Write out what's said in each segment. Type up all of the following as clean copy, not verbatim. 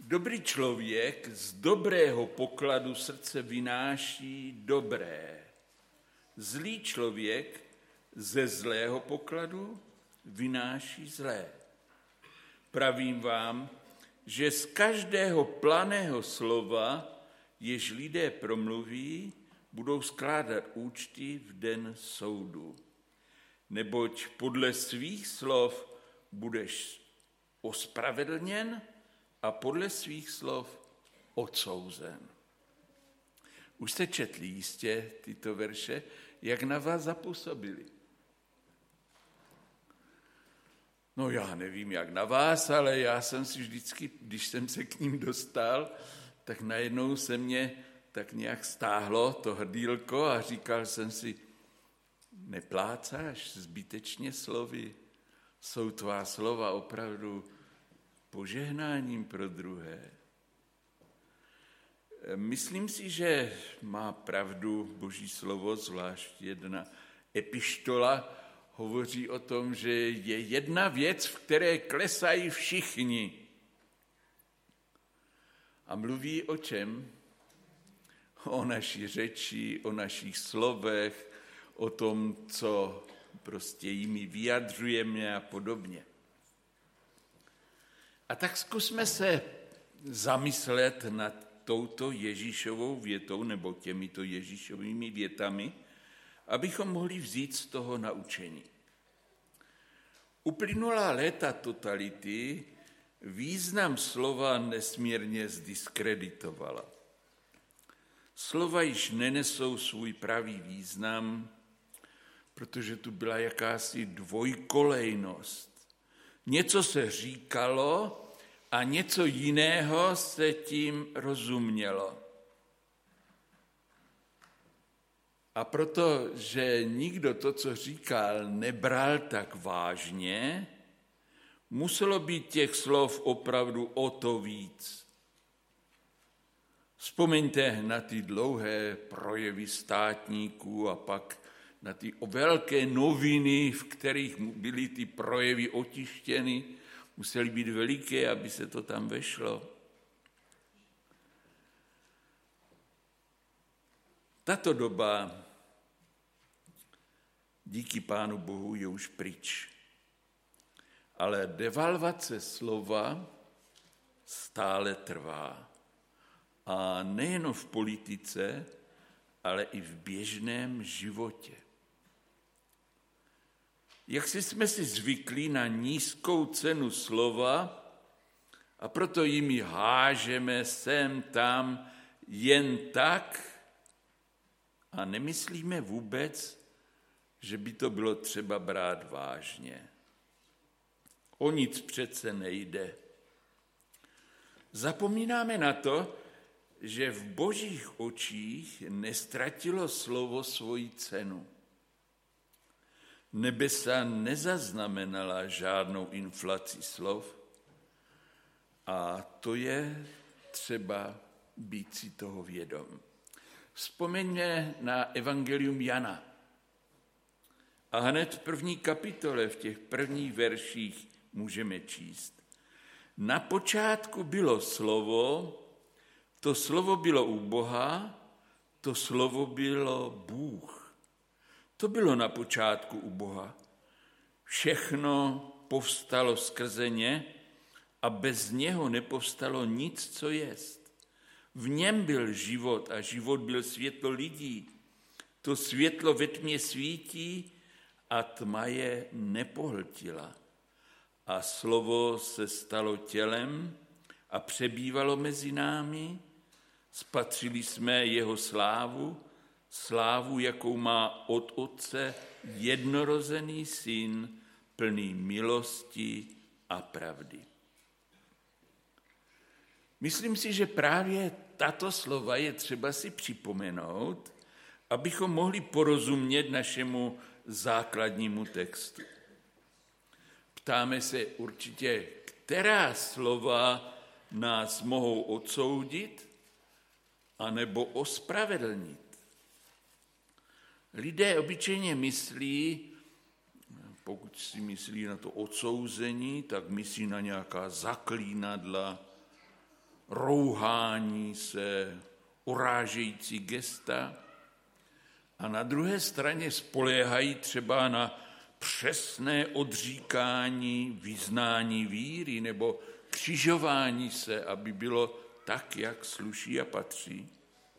Dobrý člověk z dobrého pokladu srdce vynáší dobré. Zlý člověk ze zlého pokladu vynáší zlé. Pravím vám, že z každého planého slova, jež lidé promluví, budou skládat účty v den soudu. Neboť podle svých slov budeš ospravedlněn a podle svých slov odsouzen. Už jste četli jistě tyto verše, jak na vás zapůsobili. No já nevím, jak na vás, ale já jsem si vždycky, když jsem se k ním dostal, tak najednou se mě tak nějak stáhlo to hrdýlko a říkal jsem si, neplácáš zbytečně slovy, jsou tvá slova opravdu požehnáním pro druhé. Myslím si, že má pravdu Boží slovo, zvlášť jedna epištola hovoří o tom, že je jedna věc, v které klesají všichni. A mluví o čem? O naší řeči, o našich slovech, o tom, co prostě jimi vyjadřujeme a podobně. A tak zkusme se zamyslet nad touto Ježíšovou větou nebo těmito Ježíšovými větami, abychom mohli vzít z toho naučení. Uplynulá léta totality význam slova nesmírně zdiskreditovala. Slova již nenesou svůj pravý význam, protože tu byla jakási dvojkolejnost. Něco se říkalo a něco jiného se tím rozumělo. A protože nikdo to, co říkal, nebral tak vážně, muselo být těch slov opravdu o to víc. Vzpomeňte na ty dlouhé projevy státníků a pak na ty velké noviny, v kterých byly ty projevy otištěny, musely být veliké, aby se to tam vešlo. Tato doba, díky Pánu Bohu, je už pryč. Ale devalvace slova stále trvá. A nejen v politice, ale i v běžném životě. Jak si jsme si zvykli na nízkou cenu slova a proto jimi hážeme sem, tam, jen tak a nemyslíme vůbec, že by to bylo třeba brát vážně. O nic přece nejde. Zapomínáme na to, že v Božích očích nestratilo slovo svoji cenu. Nebesa nezaznamenala žádnou inflaci slov a to je třeba být si toho vědom. Vzpomeňme na evangelium Jana. A hned v první kapitole, v těch prvních verších můžeme číst. Na počátku bylo slovo, to slovo bylo u Boha, to slovo bylo Bůh. To bylo na počátku u Boha. Všechno povstalo skrze ně a bez něho nepovstalo nic, co jest. V něm byl život a život byl světlo lidí. To světlo ve tmě svítí a tma je nepohltila. A slovo se stalo tělem a přebývalo mezi námi. Spatřili jsme jeho slávu, slávu, jakou má od Otce jednorozený syn, plný milosti a pravdy. Myslím si, že právě tato slova je třeba si připomenout, abychom mohli porozumět našemu základnímu textu. Ptáme se určitě, která slova nás mohou odsoudit anebo ospravedlnit. Lidé obyčejně myslí, pokud si myslí na to odsouzení, tak myslí na nějaká zaklínadla, rouhání se, urážející gesta, a na druhé straně spoléhají třeba na přesné odříkání, vyznání víry nebo křižování se, aby bylo tak, jak sluší a patří.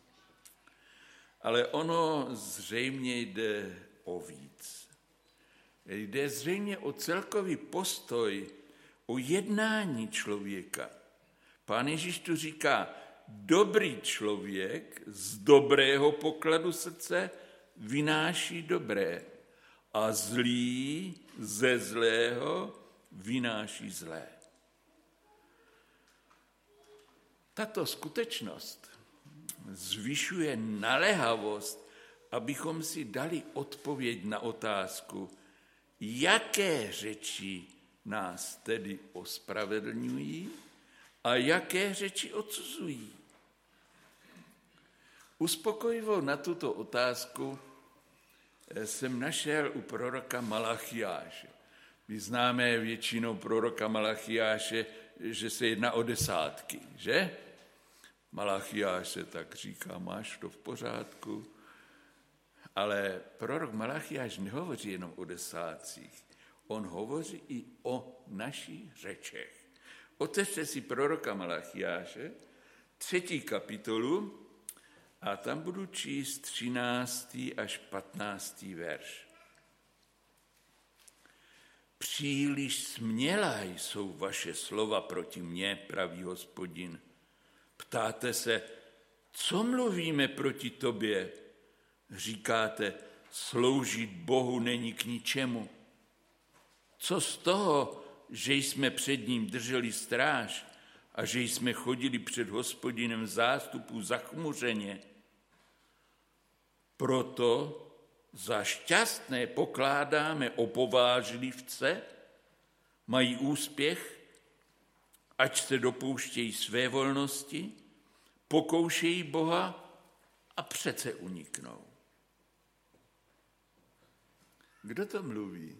Ale ono zřejmě jde o víc. Jde zřejmě o celkový postoj, o jednání člověka. Pán Ježíš tu říká, dobrý člověk z dobrého pokladu srdce vynáší dobré a zlý ze zlého vynáší zlé. Tato skutečnost zvyšuje naléhavost, abychom si dali odpověď na otázku, jaké řeči nás tedy ospravedlňují a jaké řeči odsuzují. Uspokojivou na tuto otázku jsem našel u proroka Malachiáše. My známe většinou proroka Malachiáše, že se jedná o desátky, že? Malachiáš se tak říká, máš to v pořádku, ale prorok Malachiáš nehovoří jenom o desátcích, on hovoří i o našich řečech. Otevřte si proroka Malachiáše, 3. kapitolu, a tam budu číst 13. až 15. verš. Příliš smělá jsou vaše slova proti mně, praví Hospodin. Ptáte se, co mluvíme proti tobě? Říkáte, sloužit Bohu není k ničemu. Co z toho, že jsme před ním drželi stráž a že jsme chodili před Hospodinem zástupu zachmuřeně? Proto za šťastné pokládáme opovážlivce, mají úspěch, ať se dopouštějí své volnosti, pokoušejí Boha a přece uniknou. Kdo to mluví?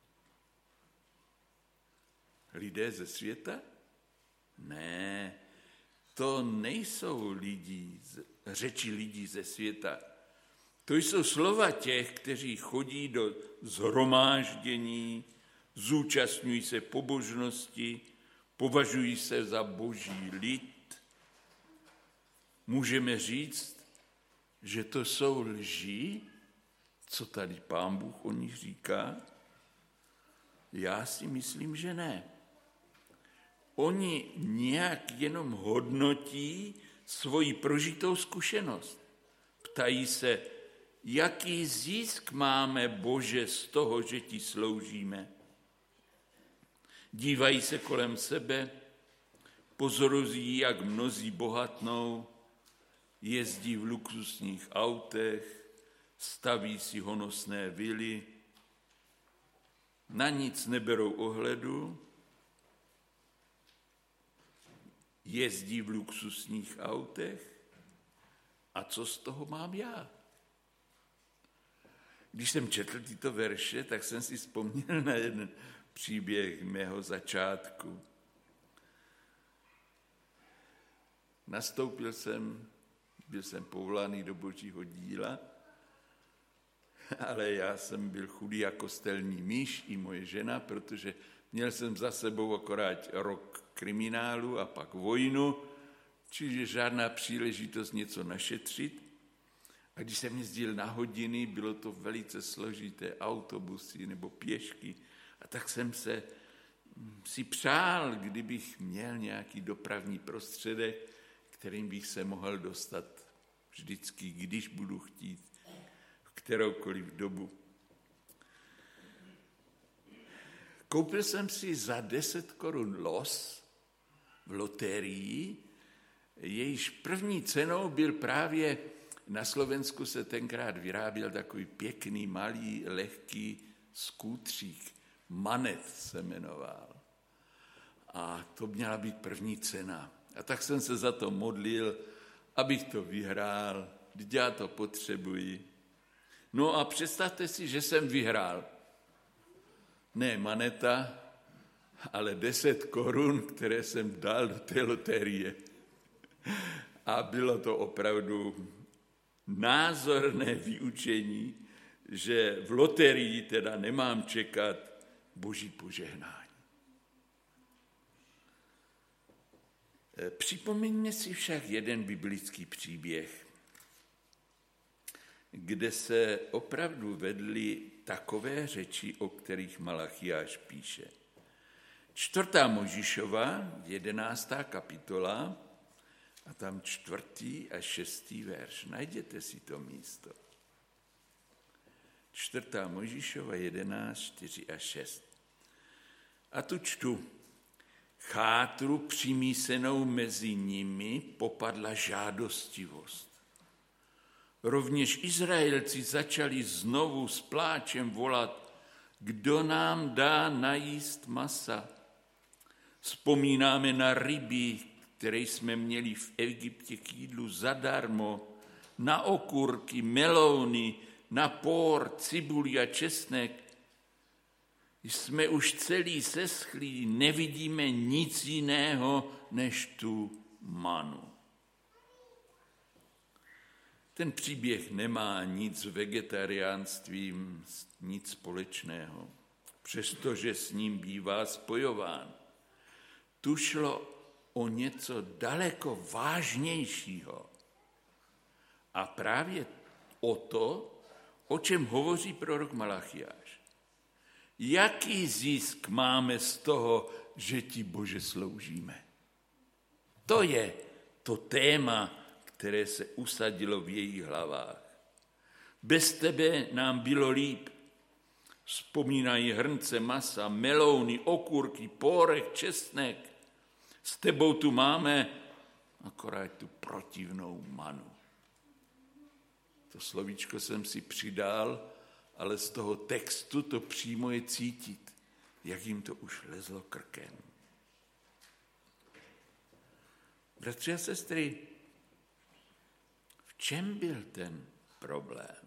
Lidé ze světa? Ne, to nejsou řeči lidí ze světa. To jsou slova těch, kteří chodí do shromáždění, zúčastňují se pobožnosti, považují se za boží lid. Můžeme říct, že to jsou lži, co tady Pán Bůh o nich říká? Já si myslím, že ne. Oni nějak jenom hodnotí svoji prožitou zkušenost. Ptají se, jaký zisk máme, Bože, z toho, že ti sloužíme. Dívají se kolem sebe, pozorují, jak mnozí bohatnou, jezdí v luxusních autech, staví si honosné vily, na nic neberou ohledu, jezdí v luxusních autech. A co z toho mám já? Když jsem četl tyto verše, tak jsem si vzpomněl na jeden příběh mého začátku. Byl jsem povolaný do božího díla, ale já jsem byl chudý jako kostelní myš i moje žena, protože měl jsem za sebou akorát rok kriminálu a pak vojnu, čiže žádná příležitost něco našetřit. A když jsem jezdil na hodiny, bylo to velice složité, autobusy nebo pěšky. A tak jsem si přál, kdybych měl nějaký dopravní prostředek, kterým bych se mohl dostat vždycky, když budu chtít, v kteroukoliv dobu. Koupil jsem si za 10 korun los v loterii, jejíž první cenou byl právě, na Slovensku se tenkrát vyráběl takový pěkný, malý, lehký skútřík. Manet se jmenoval. A to měla být první cena. A tak jsem se za to modlil, abych to vyhrál, vždyť já to potřebuji. No a představte si, že jsem vyhrál. Ne maneta, ale 10 korun, které jsem dal do té loterie. A bylo to opravdu názorné vyučení, že v loterii teda nemám čekat boží požehnání. Připomeňme si však jeden biblický příběh, kde se opravdu vedly takové řeči, o kterých Malachiáš píše. 4. Mojžíšova, 11. kapitola, a tam 4. a 6. verš. Najděte si to místo. 4. Mojžíšova 11, 4 a 6. A tu čtu. Chátru přimísenou mezi nimi popadla žádostivost. Rovněž Izraelci začali znovu s pláčem volat, kdo nám dá najíst masa. Vzpomínáme na ryby, které jsme měli v Egyptě k jídlu zadarmo, na okurky, melouny, na pór, cibuli a česnek. Jsme už celý seschlí, nevidíme nic jiného než tu manu. Ten příběh nemá nic s vegetariánstvím, nic společného, přestože s ním bývá spojován. Tu šlo o něco daleko vážnějšího. A právě o to, o čem hovoří prorok Malachiáš. Jaký zisk máme z toho, že ti Bože sloužíme? To je to téma, které se usadilo v jejich hlavách. Bez tebe nám bylo líp. Vzpomínají hrnce masa, melouny, okurky, pórek, česnek. S tebou tu máme akorát tu protivnou manu. To slovíčko jsem si přidal, ale z toho textu to přímo je cítit, jak jim to už lezlo krkem. Bratři a sestry, v čem byl ten problém?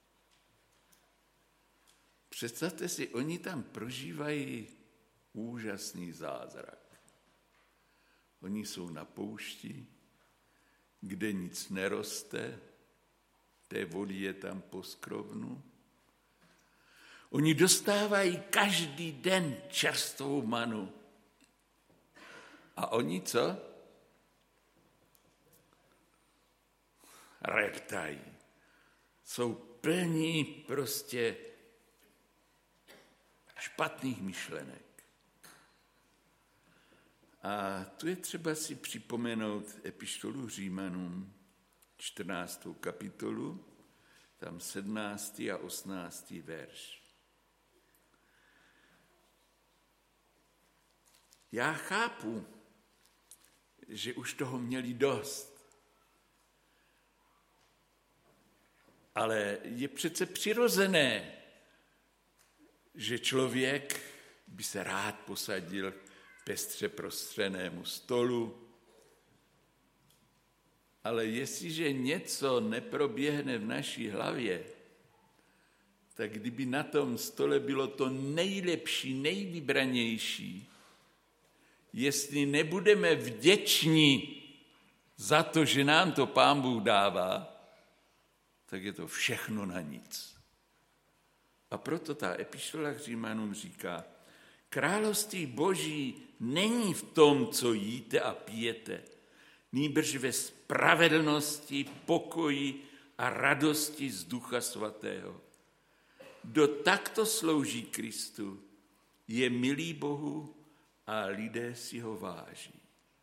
Představte si, oni tam prožívají úžasný zázrak. Oni jsou na poušti, kde nic neroste, té vody je tam po skrovnu. Oni dostávají každý den čerstvou manu. A oni co? Reptají. Jsou plní prostě špatných myšlenek. A tu je třeba si připomenout epištolu Římanům, 14. kapitolu, tam 17. a 18. verš. Já chápu, že už toho měli dost, ale je přece přirozené, že člověk by se rád posadil pestře prostřenému stolu, ale jestliže něco neproběhne v naší hlavě, tak kdyby na tom stole bylo to nejlepší, nejvybranější, jestli nebudeme vděční za to, že nám to Pán Bůh dává, tak je to všechno na nic. A proto ta epištola k Římanům říká, království Boží není v tom, co jíte a pijete, nýbrž ve spravedlnosti, pokoji a radosti z Ducha Svatého. Kdo takto slouží Kristu, je milý Bohu a lidé si ho váží.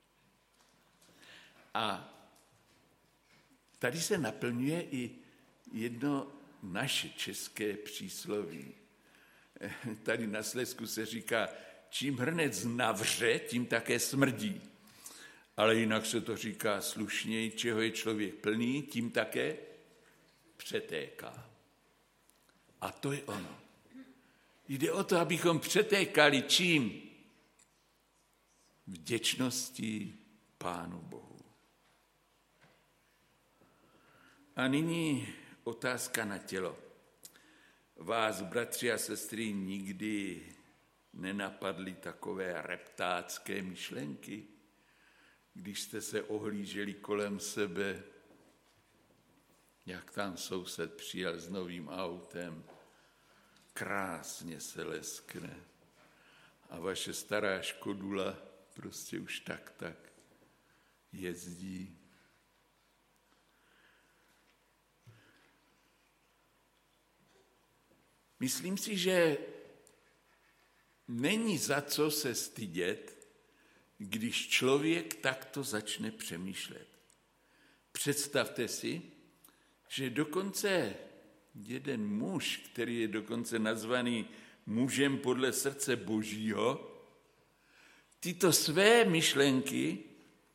A tady se naplňuje i jedno naše české přísloví. Tady na Slezsku se říká, čím hrnec navře, tím také smrdí. Ale jinak se to říká slušněji, čeho je člověk plný, tím také přetéká. A to je ono. Jde o to, abychom přetékali čím? Vděčností Pánu Bohu. A nyní otázka na tělo. Vás, bratři a sestry, nikdy nenapadly takové reptácké myšlenky? když jste se ohlíželi kolem sebe, jak tam soused přijel s novým autem, krásně se leskne a vaše stará Škodula prostě už tak jezdí. Myslím si, že není za co se stydět, když člověk takto začne přemýšlet. Představte si, že dokonce jeden muž, který je dokonce nazvaný mužem podle srdce Božího, tyto své myšlenky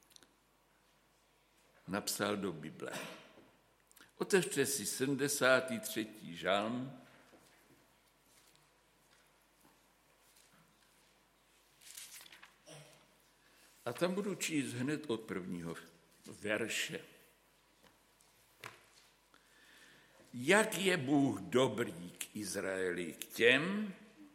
napsal do Bible. Otevřte si 73. žalm. A tam budu číst hned od prvního verše. Jak je Bůh dobrý k Izraeli, k těm,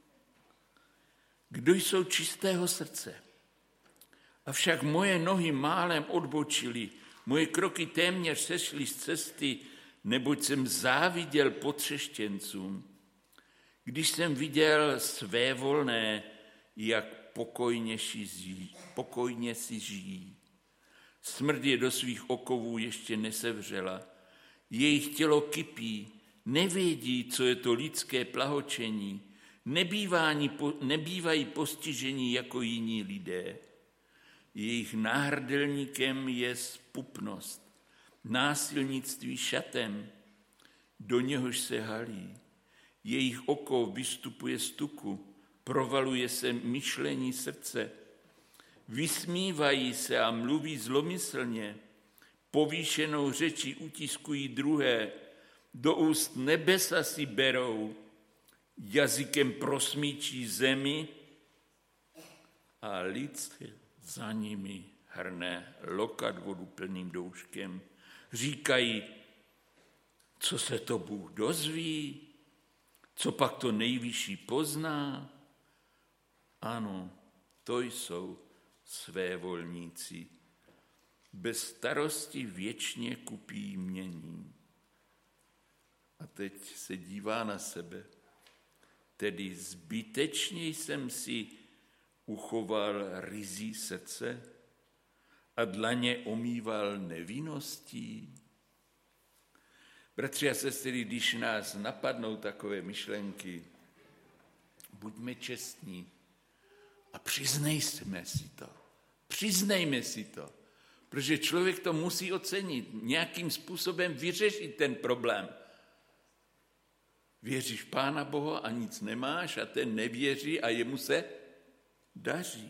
kdo jsou čistého srdce. Avšak moje nohy málem odbočily, moje kroky téměř sešly z cesty, neboť jsem záviděl potřeštěncům, když jsem viděl svévolné, jak pokojně si žijí. Smrt je do svých okovů ještě nesevřela, jejich tělo kypí, nevědí, co je to lidské plahočení, nebývají postižení jako jiní lidé. Jejich náhrdelníkem je zpupnost, násilnictví šatem, do něhož se halí. Jejich oko vystupuje z tuku, provaluje se myšlení srdce. Vysmívají se a mluví zlomyslně, povýšenou řečí utiskují druhé, do úst nebesa si berou, jazykem prosmíčí zemi a lid za nimi hrne lokat vodu plným douškem. Říkají, co se to Bůh dozví, co pak to nejvyšší pozná. Ano, to jsou svévolníci. Bez starosti věčně kupí mění. A teď se dívá na sebe. Tedy zbytečně jsem si uchoval ryzí srdce a dlaně omýval nevinností. Bratři a sestry, když nás napadnou takové myšlenky, buďme čestní a přiznejme si to, protože člověk to musí ocenit, nějakým způsobem vyřešit ten problém. Věříš v Pána Boha a nic nemáš a ten nevěří a jemu se daří.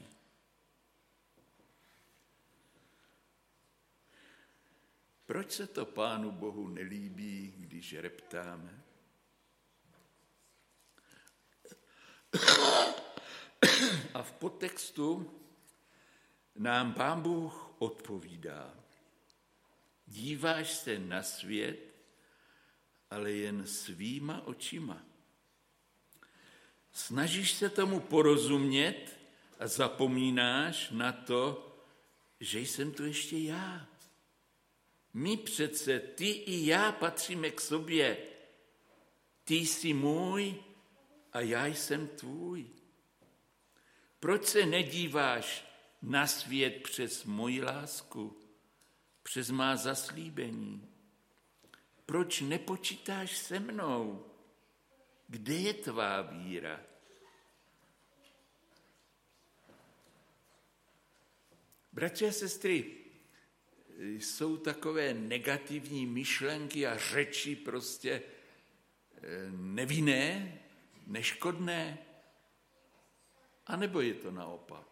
Proč se to Pánu Bohu nelíbí, když reptáme? A v podtextu nám Pán Bůh odpovídá. Díváš se na svět, ale jen svýma očima. Snažíš se tomu porozumět a zapomínáš na to, že jsem tu ještě já. My přece, ty i já patříme k sobě. Ty jsi můj a já jsem tvůj. Proč se nedíváš na svět přes moji lásku, přes má zaslíbení? Proč nepočítáš se mnou? Kde je tvá víra? Bratři a sestry, jsou takové negativní myšlenky a řeči prostě nevinné, neškodné, anebo je to naopak?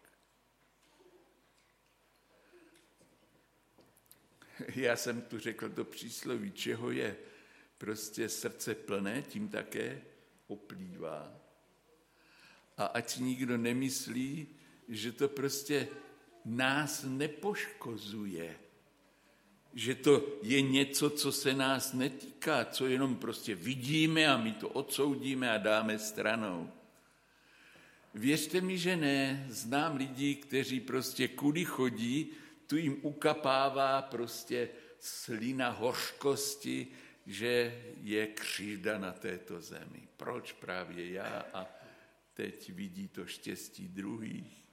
Já jsem tu řekl to přísloví, čeho je prostě srdce plné, tím také oplývá. A ať nikdo nemyslí, že to prostě nás nepoškozuje, že to je něco, co se nás netýká, co jenom prostě vidíme a my to odsoudíme a dáme stranou. Věřte mi, že ne. Znám lidi, kteří prostě kudy chodí, tu jim ukapává prostě slina hořkosti, že je křivda na této zemi. Proč právě já a teď vidí to štěstí druhých?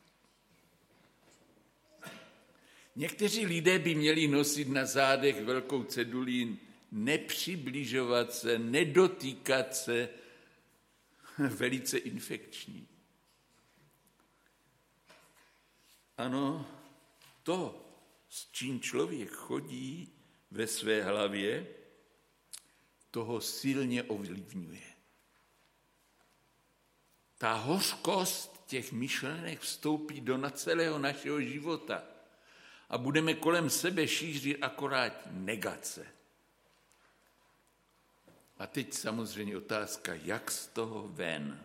Někteří lidé by měli nosit na zádech velkou cedulí nepřibližovat se, nedotýkat se, velice infekční. Ano, to, s čím člověk chodí ve své hlavě, toho silně ovlivňuje. Ta hořkost těch myšlenek vstoupí do celého našeho života a budeme kolem sebe šířit akorát negace. A teď samozřejmě otázka, jak z toho ven?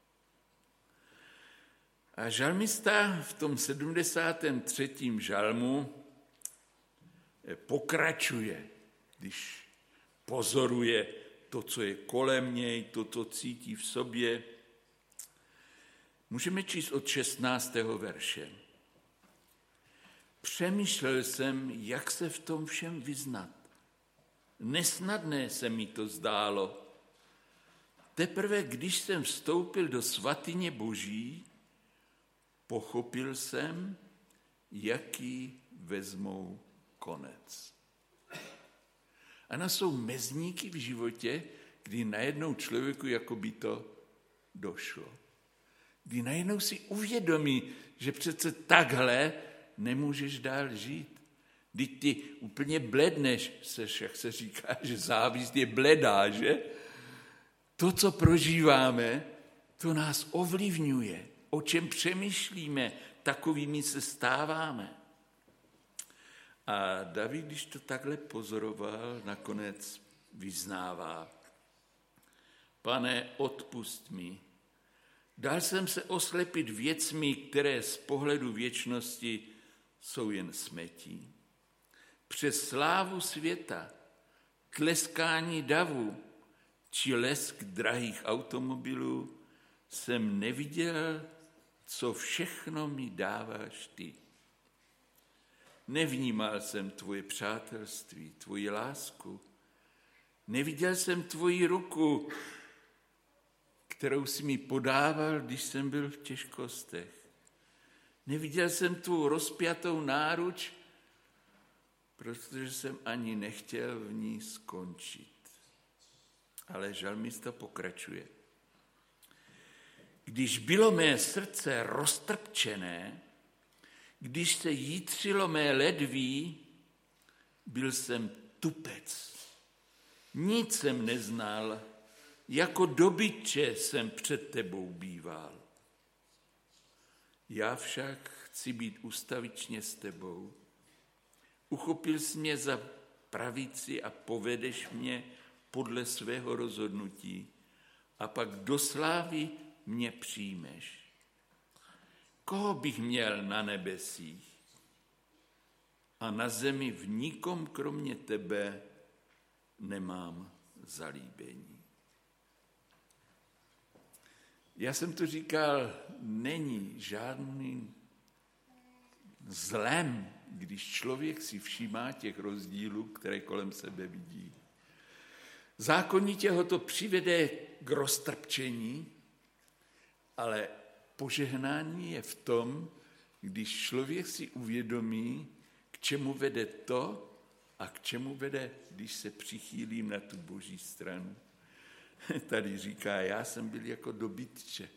A žalmista v tom 73. žalmu pokračuje, když pozoruje to, co je kolem něj, to, co cítí v sobě. Můžeme číst od 16. verše. Přemýšlel jsem, jak se v tom všem vyznat. Nesnadné se mi to zdálo. Teprve, když jsem vstoupil do svatyně Boží, pochopil jsem, jaký vezmou konec. Ano, jsou mezníky v životě, kdy najednou člověku jako by to došlo. Kdy najednou si uvědomí, že přece takhle nemůžeš dál žít. Když ty úplně bledneš, jak se říká, že závist je bledá, že? To, co prožíváme, to nás ovlivňuje. O čem přemýšlíme, takovými se stáváme. A David, když to takhle pozoroval, nakonec vyznává. Pane, odpusť mi. Dal jsem se oslepit věcmi, které z pohledu věčnosti jsou jen smetí. Přes slávu světa, tleskání davu či lesk drahých automobilů jsem neviděl, co všechno mi dáváš ty. Nevnímal jsem tvoje přátelství, tvoji lásku. Neviděl jsem tvoji ruku, kterou jsi mi podával, když jsem byl v těžkostech. Neviděl jsem tvou rozpjatou náruč, protože jsem ani nechtěl v ní skončit. Ale žalmista pokračuje. Když bylo mé srdce roztrpčené, když se jítřilo mé ledví, byl jsem tupec. Nic jsem neznal, jako dobytče jsem před tebou býval. Já však chci být ustavičně s tebou. Uchopil jsi mě za pravici a povedeš mě podle svého rozhodnutí a pak do slávy mě přijmeš. Koho bych měl na nebesích a na zemi v nikom kromě tebe nemám zalíbení. Já jsem to říkal, není žádným zlem, když člověk si všímá těch rozdílů, které kolem sebe vidí. Zákonitě ho to přivede k roztrpčení, ale požehnání je v tom, když člověk si uvědomí, k čemu vede to a k čemu vede, když se přichýlím na tu boží stranu. Tady říká, já jsem byl jako dobytče.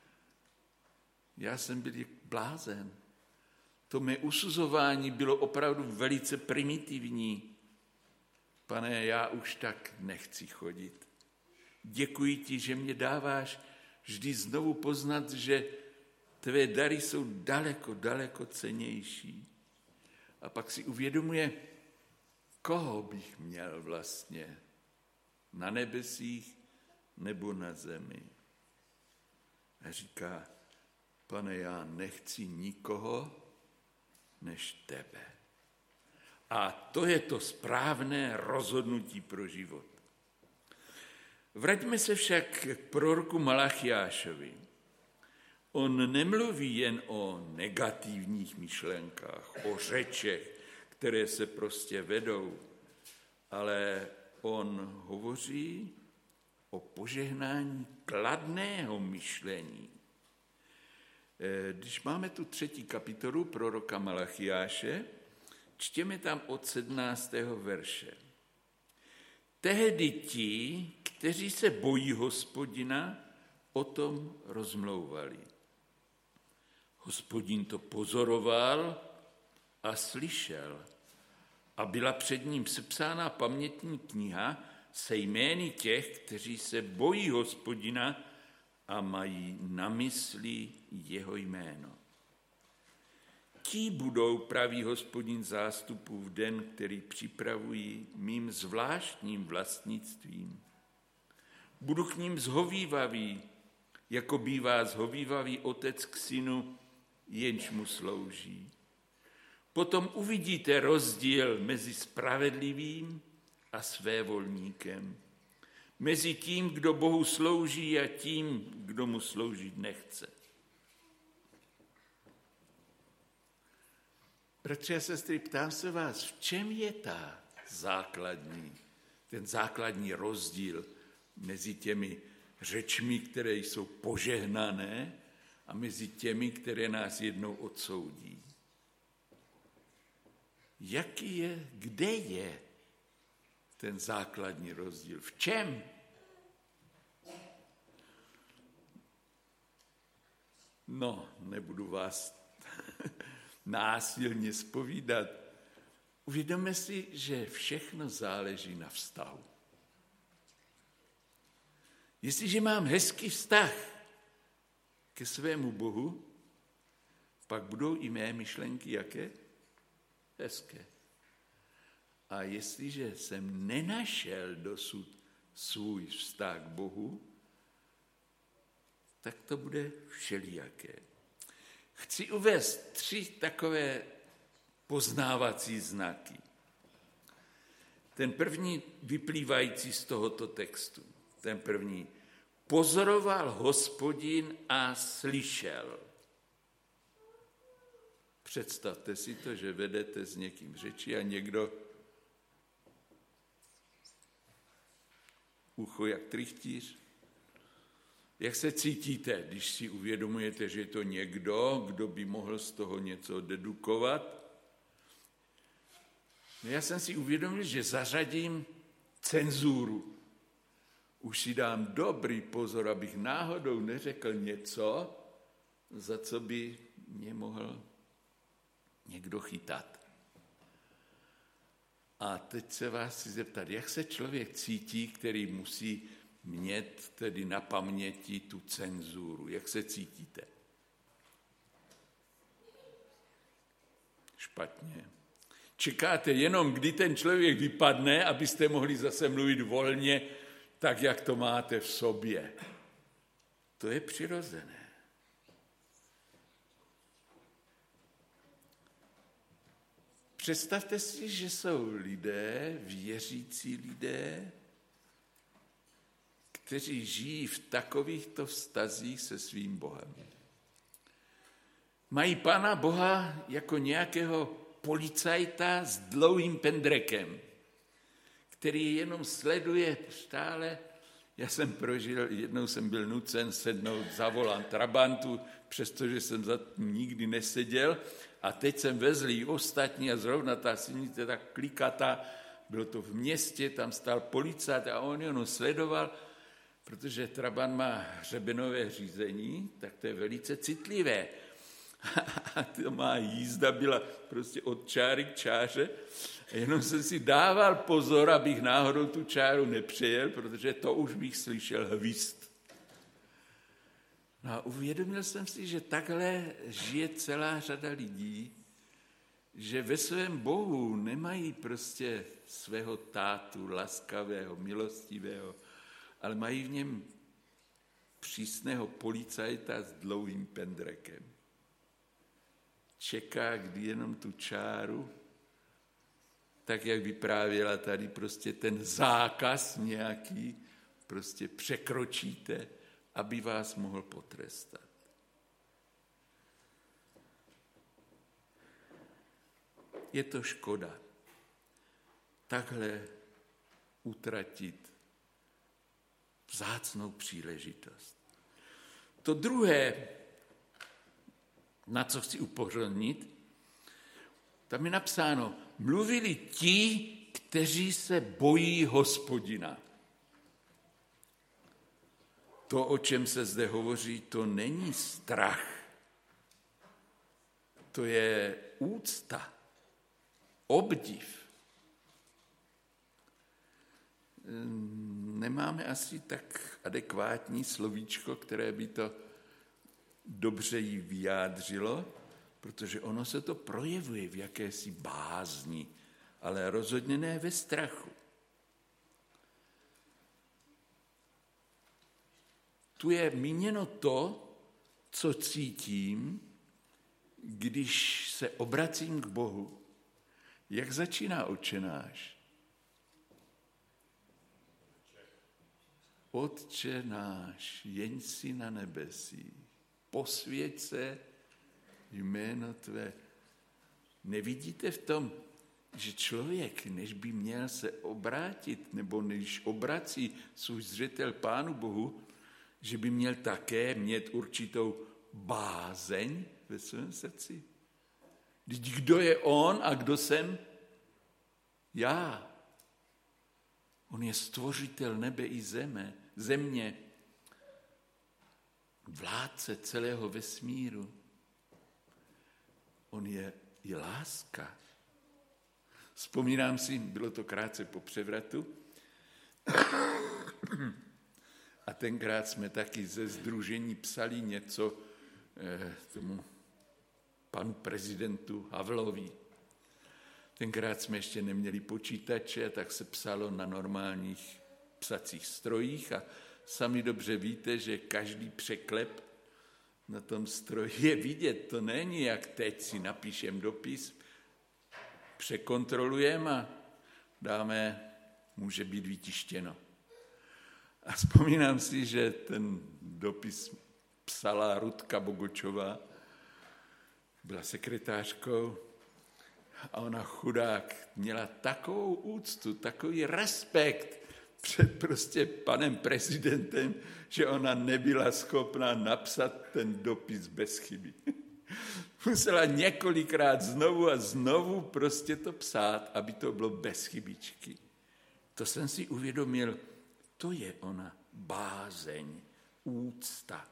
Já jsem byl jako blázen. To mé usuzování bylo opravdu velice primitivní. Pane, já už tak nechci chodit. Děkuji ti, že mě dáváš vždy znovu poznat, že tvé dary jsou daleko, daleko cennější. A pak si uvědomuje, koho bych měl vlastně na nebesích nebo na zemi. A říká, Pane, já nechci nikoho než tebe. A to je to správné rozhodnutí pro život. Vraťme se však k proroku Malachiášovi. On nemluví jen o negativních myšlenkách, o řečech, které se prostě vedou, ale on hovoří o požehnání kladného myšlení. Když máme tu 3. kapitolu proroka Malachiáše, čtěme tam od 17. verše. Tehdy ti, kteří se bojí Hospodina, o tom rozmlouvali. Hospodin to pozoroval a slyšel a byla před ním sepsána pamětní kniha se jmény těch, kteří se bojí Hospodina a mají na mysli jeho jméno. Ti budou, praví Hospodin zástupů, v den, který připravují mým zvláštním vlastnictvím. Budu k ním zhovívavý, jako bývá zhovívavý otec k synu, jenž mu slouží. Potom uvidíte rozdíl mezi spravedlivým a svévolníkem, mezi tím, kdo Bohu slouží a tím, kdo mu sloužit nechce. Bratři a sestry, ptám se vás, v čem je ten základní rozdíl mezi těmi řečmi, které jsou požehnané, a mezi těmi, které nás jednou odsoudí? Kde je ten základní rozdíl? V čem? No, nebudu vás násilně zpovídat. Uvědomme si, že všechno záleží na vztahu. Jestliže mám hezký vztah ke svému Bohu, pak budou i mé myšlenky jaké? Hezké. A jestliže jsem nenašel dosud svůj vztah k Bohu, tak to bude všelijaké. Chci uvést 3 takové poznávací znaky. Ten první vyplývající z tohoto textu. Ten první. Pozoroval Hospodin a slyšel. Představte si to, že vedete s někým řeči a někdo ucho jak trychtíř. Jak se cítíte, když si uvědomujete, že je to někdo, kdo by mohl z toho něco dedukovat? Já jsem si uvědomil, že zařadím cenzuru. Už si dám dobrý pozor, abych náhodou neřekl něco, za co by mě mohl někdo chytat. A teď se vás chci zeptat, jak se člověk cítí, který musí mít tedy na paměti tu cenzuru. Jak se cítíte? Špatně. Čekáte jenom, kdy ten člověk vypadne, abyste mohli zase mluvit volně, tak, jak to máte v sobě. To je přirozené. Představte si, že jsou lidé, věřící lidé, kteří žijí v takovýchto vztazích se svým Bohem. Mají Pána Boha jako nějakého policajta s dlouhým pendrekem, který jenom sleduje stále. Já jsem prožil, jednou jsem byl nucen sednout za volant Trabantu, přestože jsem za tím nikdy neseděl, a teď jsem vezl i ostatní a zrovna ta silnice tak klikatá, bylo to v městě, tam stál policajt a on jenom sledoval, protože Trabant má hřebenové řízení, tak to je velice citlivé. A to má jízda byla prostě od čáry k čáře. A jenom jsem si dával pozor, abych náhodou tu čáru nepřejel, protože to už bych slyšel hvist. No a uvědomil jsem si, že takhle žije celá řada lidí, že ve svém Bohu nemají prostě svého tátu laskavého, milostivého, ale mají v něm přísného policajta s dlouhým pendrekem. Čeká, kdy jenom tu čáru, tak jak vyprávěla tady, prostě ten zákaz nějaký, prostě překročíte, aby vás mohl potrestat. je to škoda. Takhle utratit vzácnou příležitost. To druhé, na co chci upozornit, tam je napsáno, mluvili ti, kteří se bojí Hospodina. To, o čem se zde hovoří, to není strach. To je úcta, obdiv. Nemáme asi tak adekvátní slovíčko, které by to dobře jí vyjádřilo, protože ono se to projevuje v jakési bázni, ale rozhodně ne ve strachu. Tu je míněno to, co cítím, když se obracím k Bohu. Jak začíná Otčenáš? Otče náš, jeň si na nebesích, posvěť se jméno tvé. Nevidíte v tom, že člověk, než by měl se obrátit, nebo než obrací svůj zřetel Pánu Bohu, že by měl také mít určitou bázeň ve svém srdci? Vždyť kdo je on a kdo jsem? Já. On je stvořitel nebe i země, vládce celého vesmíru. On je i láska. Vzpomínám si, bylo to krátce po převratu, a tenkrát jsme taky ze sdružení psali něco tomu panu prezidentu Havlovi. Tenkrát jsme ještě neměli počítače, tak se psalo na normálních psacích strojích a sami dobře víte, že každý překlep na tom stroji je vidět. To není, jak teď si napíšem dopis, překontrolujeme a dáme, může být vytištěno. A vzpomínám si, že ten dopis psala Rudka Bogočová, byla sekretářkou a ona chudák měla takovou úctu, takový respekt před prostě panem prezidentem, že ona nebyla schopná napsat ten dopis bez chyby. Musela několikrát znovu a znovu prostě to psát, aby to bylo bez chybičky. To jsem si uvědomil, to je ona bázeň, úcta.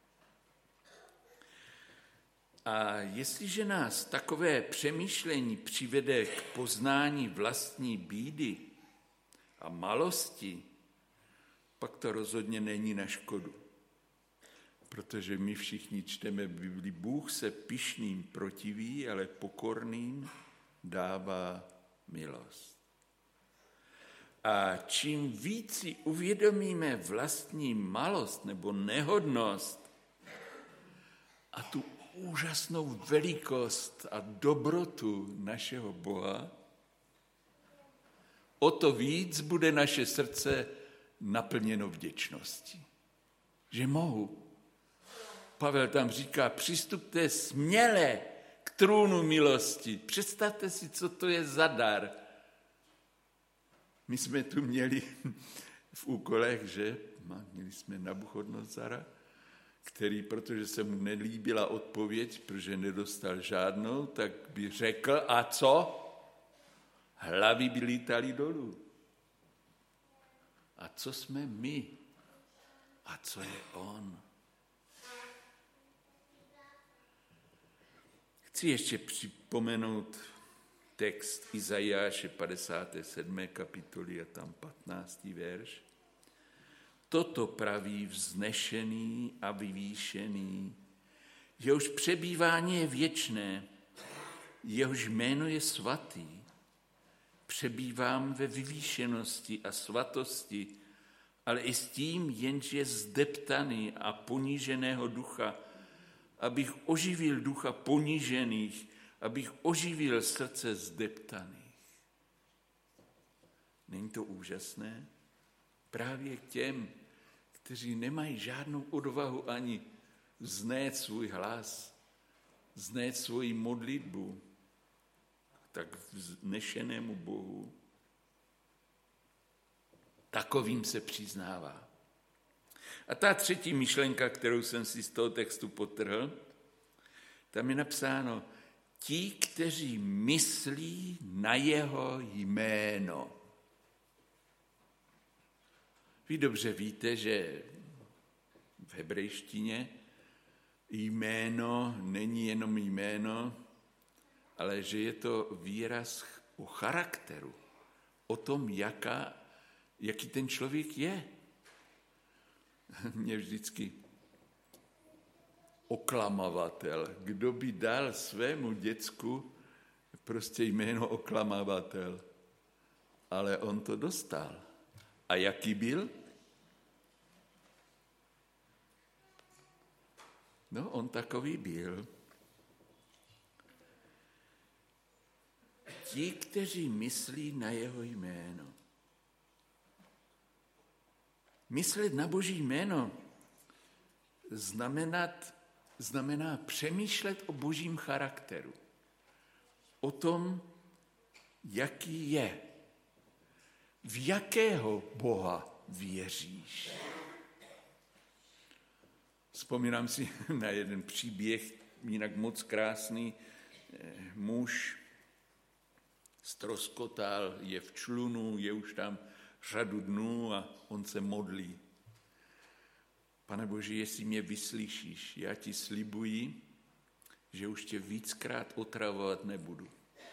A jestliže nás takové přemýšlení přivede k poznání vlastní bídy a malosti, pak to rozhodně není na škodu. Protože my všichni čteme v Biblii, Bůh se pyšným protiví, ale pokorným dává milost. A čím víc si uvědomíme vlastní malost nebo nehodnost a tu úžasnou velikost a dobrotu našeho Boha, o to víc bude naše srdce naplněno vděčností. Že mohu. Pavel tam říká, přistupte směle k trůnu milosti. Představte si, co to je za dar. My jsme tu měli v úkolech, že měli jsme Nabuchodonozara, který, protože se mu nelíbila odpověď, protože nedostal žádnou, tak by řekl, a co? Hlavy by lítaly dolů. A co jsme my? A co je on? Chci ještě připomenout text Izajáše 57. kapitoly a tam 15. verš. Toto praví vznešený a vyvýšený, jehož přebývání je věčné, jehož jméno je svatý. Přebývám ve vyvýšenosti a svatosti, ale i s tím, jenž je zdeptaný a poníženého ducha, abych oživil ducha ponížených, abych oživil srdce zdeptaných. Není to úžasné? Právě k těm, kteří nemají žádnou odvahu ani vznést svůj hlas, vznést svoji modlitbu, tak vznešenému Bohu, takovým se přiznává. A ta třetí myšlenka, kterou jsem si z toho textu podtrhl, tam je napsáno, ti, kteří myslí na jeho jméno. Vy dobře víte, že v hebrejštině jméno není jenom jméno, ale že je to výraz o charakteru, o tom, jaký ten člověk je. Mě vždycky oklamavatel. Kdo by dal svému děcku prostě jméno oklamavatel? Ale on to dostal. A jaký byl? No, on takový byl. Ti, kteří myslí na jeho jméno. Myslet na Boží jméno znamená přemýšlet o Božím charakteru. O tom, jaký je. V jakého Boha věříš? Vzpomínám si na jeden příběh, jinak moc krásný. Muž ztroskotal, je v člunu, je už tam řadu dnů a on se modlí. Pane Bože, jestli mě vyslyšíš, já ti slibuji, že už tě víckrát otravovat nebudu.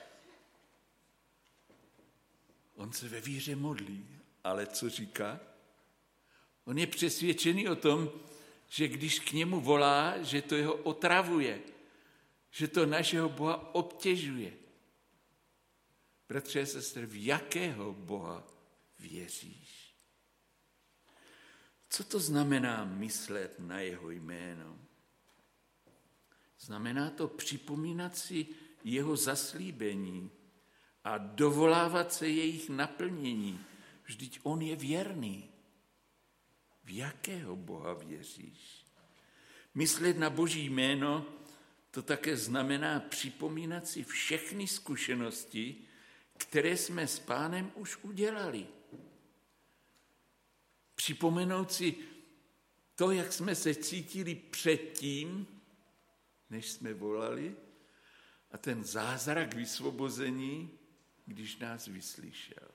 On se ve víře modlí, ale co říká? On je přesvědčený o tom, že když k němu volá, že to jeho otravuje, že to našeho Boha obtěžuje. Bratře a sestry, v jakého Boha věříš? Co to znamená myslet na jeho jméno? Znamená to připomínat si jeho zaslíbení a dovolávat se jejich naplnění. Vždyť on je věrný. V jakého Boha věříš? Myslet na Boží jméno, to také znamená připomínat si všechny zkušenosti, které jsme s Pánem už udělali. Připomenout si to, jak jsme se cítili předtím, než jsme volali, a ten zázrak vysvobození, když nás vyslyšel.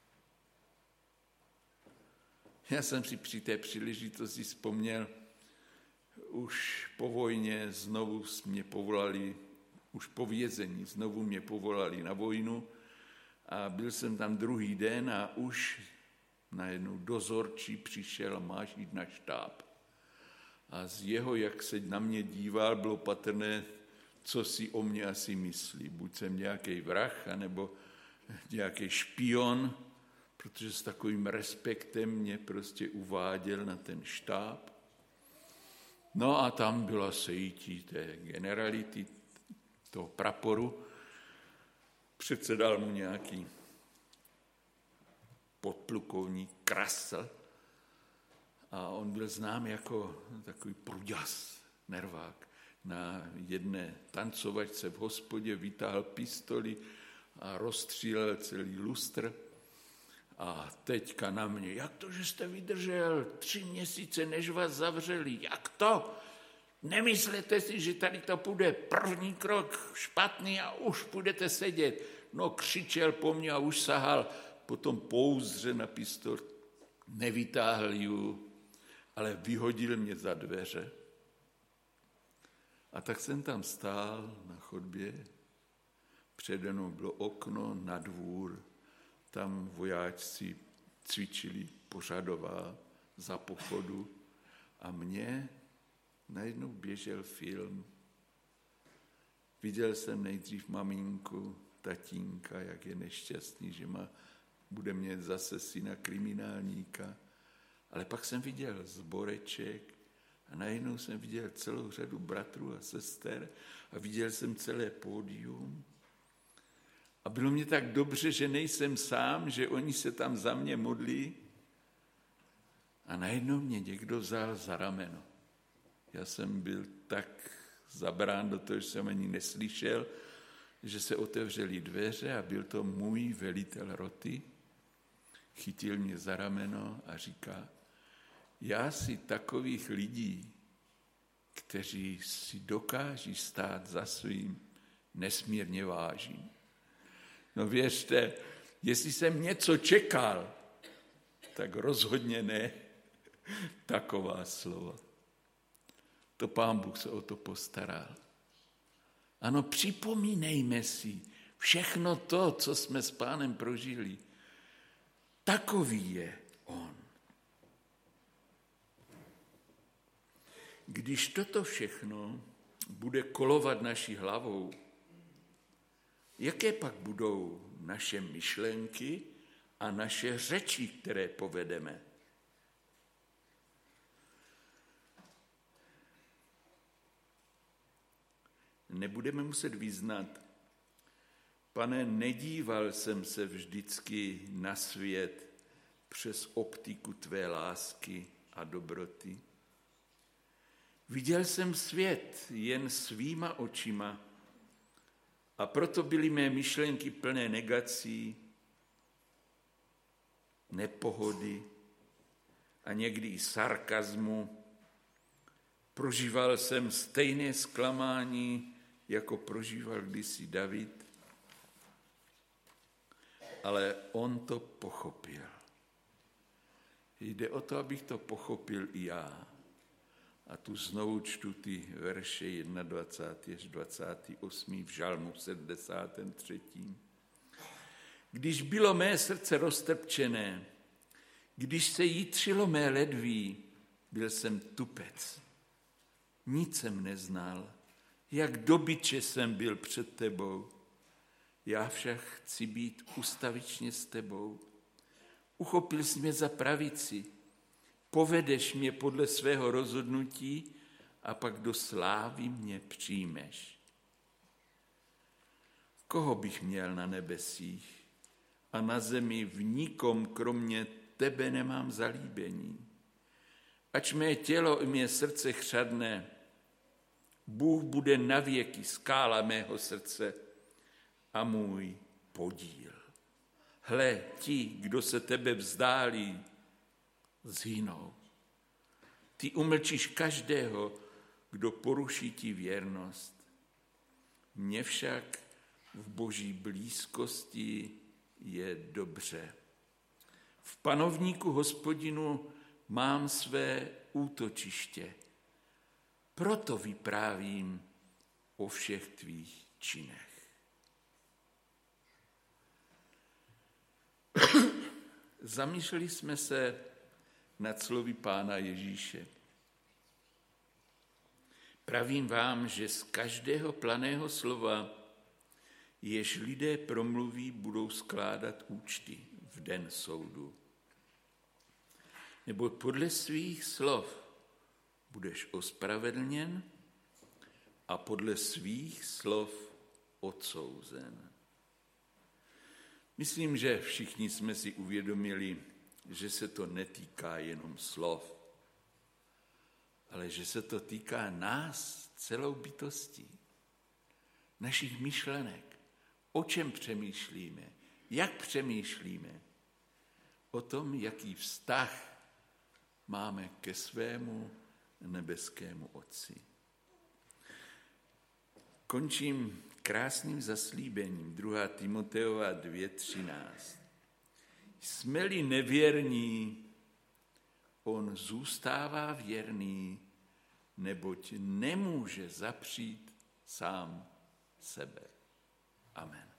Já jsem si při té příležitosti vzpomněl, už po vojně znovu mě povolali, už po vězení znovu mě povolali na vojnu a byl jsem tam druhý den a už najednou dozorčí přišel a máš jít na štáb. A z jeho, jak se na mě díval, bylo patrné, co si o mě asi myslí. Buď jsem nějaký vrah, anebo nějaký špion, protože s takovým respektem mě prostě uváděl na ten štáb. No a tam byla sejítí té generality, toho praporu. Předsedal mu nějaký podplukovník Krasl a on byl znám jako takový pruďas, nervák. Na jedné tancovačce v hospodě vytáhl pistoli a rozstřílel celý lustr. A teďka na mě, jak to, že jste vydržel 3 měsíce, než vás zavřeli? Jak to? Nemyslete si, že tady to půjde první krok špatný a už budete sedět. No, křičel po mně a už sahal, potom pouzdře na pistol, nevytáhl ji, ale vyhodil mě za dveře. A tak jsem tam stál na chodbě, přede mnou bylo okno na dvůr, tam vojáčci cvičili pořadová za pochodu a mně najednou běžel film. Viděl jsem nejdřív maminku, tatínka, jak je nešťastný, že bude mít zase syna kriminálníka. Ale pak jsem viděl zboreček a najednou jsem viděl celou řadu bratrů a sester a viděl jsem celé pódium. A bylo mě tak dobře, že nejsem sám, že oni se tam za mě modlí. A najednou mě někdo vzal za rameno. Já jsem byl tak zabrán do toho, že jsem ani neslyšel, že se otevřely dveře a byl to můj velitel roty. Chytil mě za rameno a říká, já si takových lidí, kteří si dokáží stát za svým, nesmírně vážím. No věřte, jestli jsem něco čekal, tak rozhodně ne taková slova. To Pán Bůh se o to postaral. Ano, připomínejme si všechno to, co jsme s Pánem prožili. Takový je on. Když toto všechno bude kolovat naší hlavou, jaké pak budou naše myšlenky a naše řeči, které povedeme? Nebudeme muset vyznat, Pane, nedíval jsem se vždycky na svět přes optiku tvé lásky a dobroty. Viděl jsem svět jen svýma očima a proto byly mé myšlenky plné negací, nepohody a někdy i sarkazmu. Prožíval jsem stejné zklamání, jako prožíval kdysi David, ale on to pochopil. Jde o to, abych to pochopil i já. A tu znovu čtu ty verše 21. až 28. v Žalmu 73. Když bylo mé srdce roztrpčené, když se jitřilo mé ledví, byl jsem tupec. Nic jsem neznal, jak dobyče jsem byl před tebou. Já však chci být ustavičně s tebou. Uchopil jsi mě za pravici, povedeš mě podle svého rozhodnutí a pak do slávy mě přijmeš. Koho bych měl na nebesích a na zemi v nikom kromě tebe nemám zalíbení. Ač mé tělo i mé srdce chřadne, Bůh bude navěky skála mého srdce a můj podíl. Hle, ti, kdo se tebe vzdálí, zhynou. Ty umlčíš každého, kdo poruší ti věrnost. Mně však v Boží blízkosti je dobře. V panovníku Hospodinu mám své útočiště. Proto vyprávím o všech tvých činech. Zamýšleli jsme se nad slovy Pána Ježíše. Pravím vám, že z každého planého slova, jež lidé promluví, budou skládat účty v den soudu. Nebo podle svých slov budeš ospravedlněn a podle svých slov odsouzen. Myslím, že všichni jsme si uvědomili, že se to netýká jenom slov, ale že se to týká nás celou bytostí, našich myšlenek, o čem přemýšlíme, jak přemýšlíme, o tom, jaký vztah máme ke svému nebeskému Otci. Končím krásným zaslíbením 2. Timoteova 2.13. Jsme-li nevěrní, on zůstává věrný, neboť nemůže zapřít sám sebe. Amen.